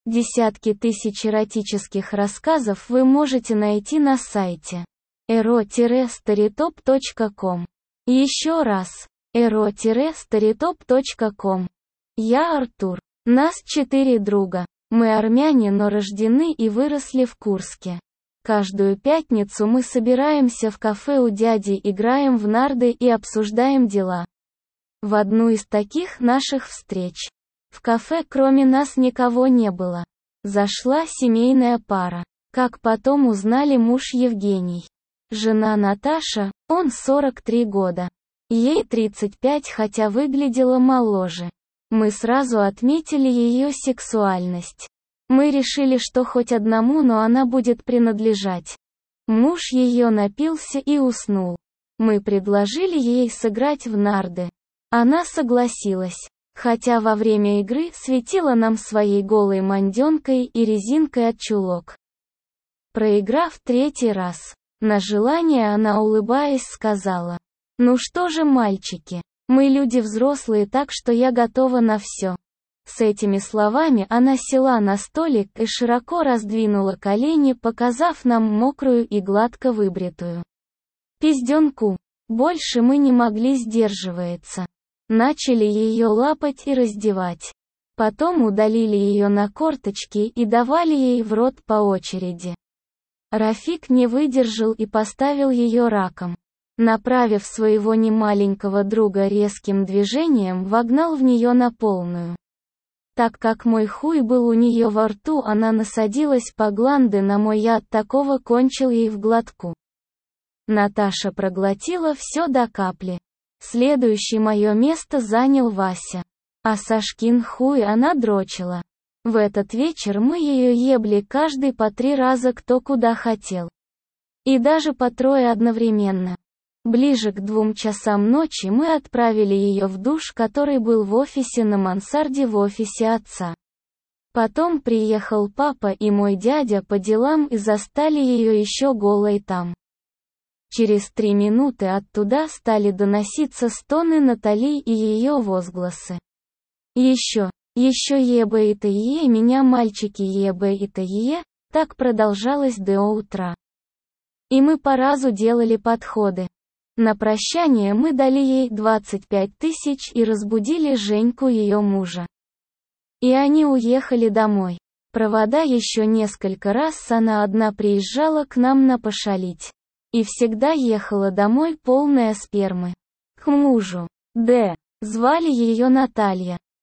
Десятки тысяч эротических рассказов вы можете найти на сайте ero-storytop.com. Еще раз, ero-storytop.com. Я Артур. Нас 4 друга. Мы армяне, но рождены и выросли в Курске. Каждую пятницу мы собираемся в кафе у дяди, играем в нарды и обсуждаем дела. В одну из таких наших встреч. В кафе кроме нас никого не было. Зашла семейная пара. Как потом узнали, муж Евгений. Жена Наташа, он 43 года. Ей 35, хотя выглядела моложе. Мы сразу отметили ее сексуальность. Мы решили, что хоть одному, но она будет принадлежать. Муж ее напился и уснул. Мы предложили ей сыграть в нарды. Она согласилась. Хотя во время игры светила нам своей голой манденкой и резинкой от чулок. Проиграв 3-й раз, на желание она, улыбаясь, сказала: «Ну что же, мальчики, мы люди взрослые, так что я готова на все». С этими словами она села на столик и широко раздвинула колени, показав нам мокрую и гладко выбритую пизденку. Больше мы не могли сдерживаться. Начали ее лапать и раздевать. Потом удалили ее на корточки и давали ей в рот по очереди. Рафик не выдержал и поставил ее раком. Направив своего немаленького друга резким движением, вогнал в нее на полную. Так как мой хуй был у нее во рту, она насадилась по гланды на мой, я от такого кончил ей в глотку. Наташа проглотила все до капли. Следующий мое место занял Вася. А Сашкин хуй она дрочила. В этот вечер мы ее ебли каждый по 3 раза, кто куда хотел. И даже по 3 одновременно. Ближе к 2 часам ночи мы отправили ее в душ, который был в офисе на мансарде в офисе отца. Потом приехал папа и мой дядя по делам и застали ее еще голой там. Через 3 минуты оттуда стали доноситься стоны Натали и ее возгласы. Еще ебаите меня, мальчики, ебаите. Так продолжалось до утра. И мы по разу делали подходы. На прощание мы дали ей 25 тысяч и разбудили Женьку, ее мужа. И они уехали домой. Провода еще несколько раз она одна приезжала к нам на пошалить. И всегда ехала домой полная спермы. К мужу. Звали ее Наталья.